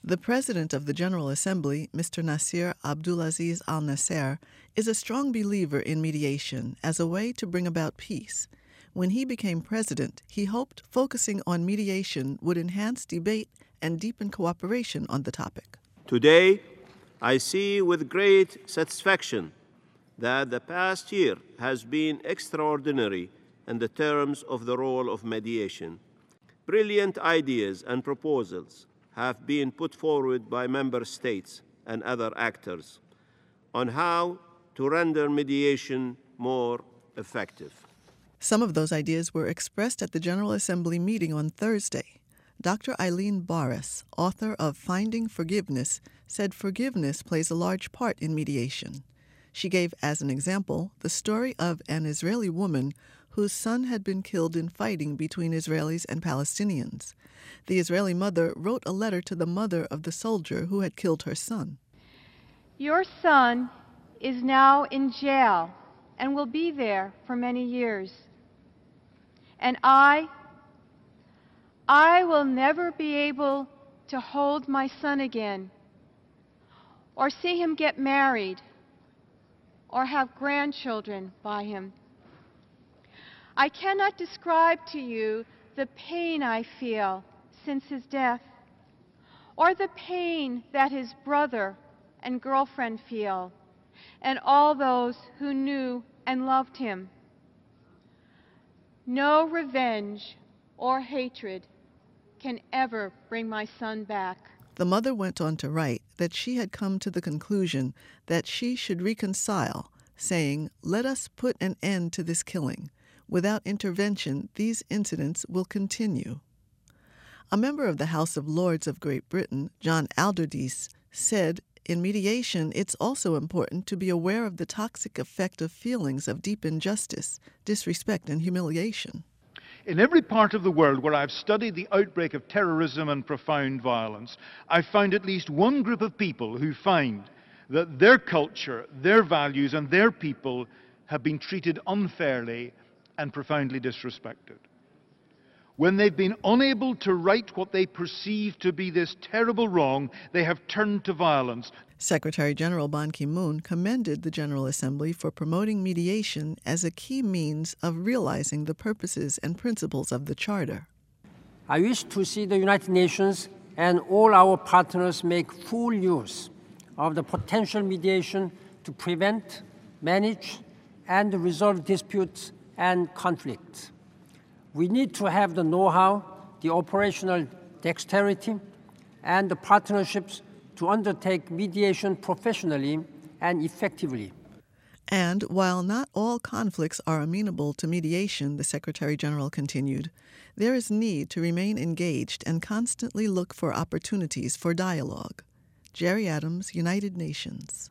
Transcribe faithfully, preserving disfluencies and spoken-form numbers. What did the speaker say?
The president of the General Assembly, Mister Nasir Abdulaziz Al Nasser, is a strong believer in mediation as a way to bring about peace. When he became president, he hoped focusing on mediation would enhance debate and deepen cooperation on the topic. Today, I see with great satisfaction that the past year has been extraordinary in the terms of the role of mediation. Brilliant ideas and proposals have been put forward by member states and other actors on how to render mediation more effective. Some of those ideas were expressed at the General Assembly meeting on Thursday. Doctor Eileen Baras, author of Finding Forgiveness, said forgiveness plays a large part in mediation. She gave as an example the story of an Israeli woman whose son had been killed in fighting between Israelis and Palestinians. The Israeli mother wrote a letter to the mother of the soldier who had killed her son. Your son is now in jail and will be there for many years. And I, I will never be able to hold my son again, or see him get married, or have grandchildren by him. I cannot describe to you the pain I feel since his death, or the pain that his brother and girlfriend feel, and all those who knew and loved him. No revenge or hatred can ever bring my son back. The mother went on to write that she had come to the conclusion that she should reconcile, saying, "Let us put an end to this killing. Without intervention, these incidents will continue." A member of the House of Lords of Great Britain, John Alderdice, said, "In mediation, it's also important to be aware of the toxic effect of feelings of deep injustice, disrespect, and humiliation." In every part of the world where I've studied the outbreak of terrorism and profound violence, I've found at least one group of people who find that their culture, their values, and their people have been treated unfairly and profoundly disrespected. When they've been unable to right what they perceive to be this terrible wrong, they have turned to violence. Secretary General Ban Ki-moon commended the General Assembly for promoting mediation as a key means of realizing the purposes and principles of the Charter. I wish to see the United Nations and all our partners make full use of the potential mediation to prevent, manage, and resolve disputes and conflicts. We need to have the know-how, the operational dexterity, and the partnerships to undertake mediation professionally and effectively. And while not all conflicts are amenable to mediation, the Secretary General continued, there is need to remain engaged and constantly look for opportunities for dialogue. Jerry Adams, United Nations.